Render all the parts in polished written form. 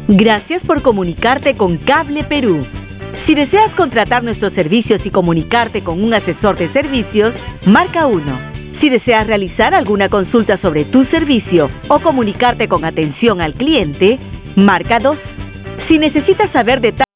Gracias por comunicarte con Cable Perú. Si deseas contratar nuestros servicios y comunicarte con un asesor de servicios, marca 1. Si deseas realizar alguna consulta sobre tu servicio o comunicarte con atención al cliente, marca 2. Si necesitas saber detalles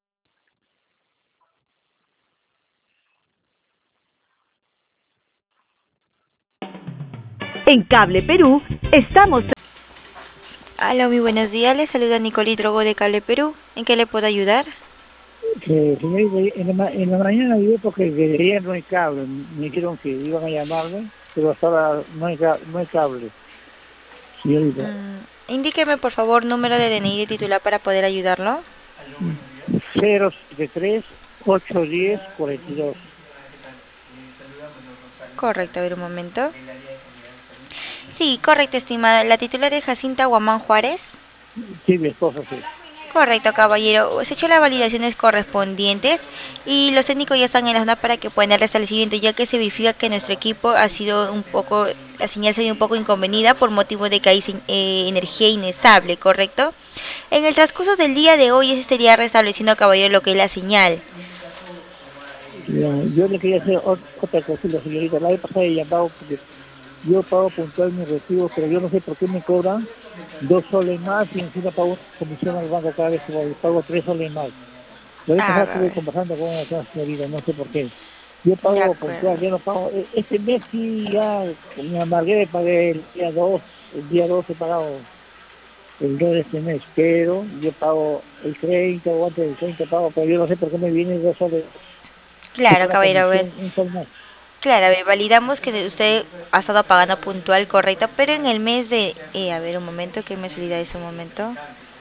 en Cable Perú, estamos... Hola, muy buenos días. Les saluda Nicolí Drogo de Cable Perú. ¿En qué le puedo ayudar? Señorita, en la mañana vi porque quería no hay cable, me dijeron que iban a llamarme, pero hasta ahora no hay cable, señorita. Indíqueme, por favor, número de DNI de titular para poder ayudarlo. 073-810-42. Correcto, a ver un momento. Sí, correcto, estimada. La titular es Jacinta Guamán Juárez. Sí, mi esposa, sí. Correcto, caballero. Se ha hecho las validaciones correspondientes y los técnicos ya están en la zona para que puedan dar restablecimiento, ya que se verifica que nuestro equipo ha sido un poco, la señal se ha ido un poco inconvenida por motivo de que hay energía inestable, ¿correcto? En el transcurso del día de hoy se estaría restableciendo, caballero, lo que es la señal. Yo le quería hacer otra consulta, señorita. La vez pasada he llamado porque yo pago puntual mis recibos, pero yo no sé por qué me cobran 2 soles más y encima pago comisión al banco cada vez que pago 3 soles más. La vez pasada A estuve ver, conversando con una señorita, no sé por qué. Yo de pago acuerdo. puntual, yo no pago. Este mes sí ya me amargué, pagué el día 2 he pagado el 2 de este mes, pero yo pago el 30 o antes del 30 pago, pero yo no sé por qué me viene 2 soles, si Claro, fuera caballero, a ver. comisión, un sol más. Claro, a ver, validamos que usted ha estado pagando puntual, correcto, pero en el mes de... a ver, un momento, ¿qué mensualidad es un momento?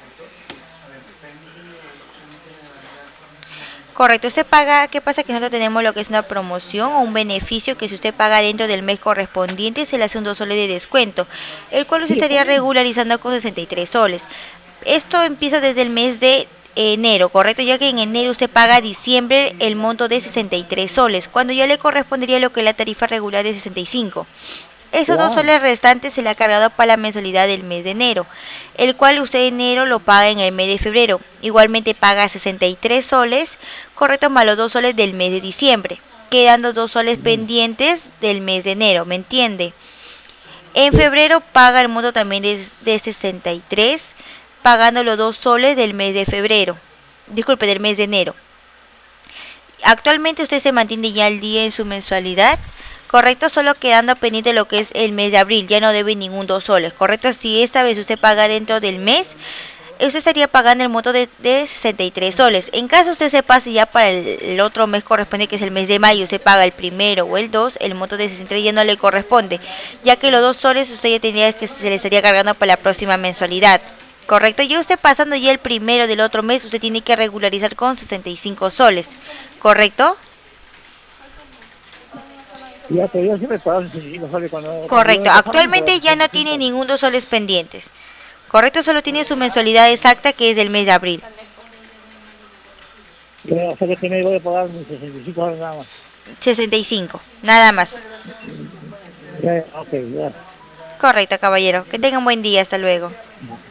Correcto, usted paga, ¿qué pasa? Que nosotros tenemos lo que es una promoción o un beneficio que si usted paga dentro del mes correspondiente se le hace un 2 soles de descuento, el cual usted Sí, está estaría bien. regularizando con 63 soles. Esto empieza desde el mes de enero, correcto, ya que en enero usted paga a diciembre el monto de 63 soles, cuando ya le correspondería lo que es la tarifa regular de 65. Esos 2 Wow. soles restantes se le ha cargado para la mensualidad del mes de enero, el cual usted enero lo paga en el mes de febrero. Igualmente paga 63 soles, correcto, más los 2 soles del mes de diciembre, quedando 2 soles pendientes del mes de enero, ¿me entiende? En Sí. febrero paga el monto también de 63, pagando los 2 soles del mes de febrero, disculpe, del mes de enero. Actualmente usted se mantiene ya al día en su mensualidad, correcto, solo quedando pendiente lo que es el mes de abril, ya no debe ningún 2 soles, correcto. Si esta vez usted paga dentro del mes, usted estaría pagando el monto de 63 soles. En caso usted se pase ya para el otro mes corresponde, que es el mes de mayo, usted paga el primero o el 2, el monto de 63 ya no le corresponde, ya que los 2 soles usted ya tendría que se le estaría cargando para la próxima mensualidad. Correcto, y usted pasando ya el primero del otro mes, usted tiene que regularizar con 65 soles. ¿Correcto? Ya, pero yo siempre pago 65 soles cuando yo Correcto. me pasaron, pero Actualmente ya no 65 tiene soles. ningún 2 soles pendientes. Correcto, solo tiene su mensualidad exacta que es del mes de abril. O sea que este mes voy a pagar mis 65 soles nada más. 65, nada más. Ya, ok, ya. Correcto, caballero. Que tenga un buen día. Hasta luego.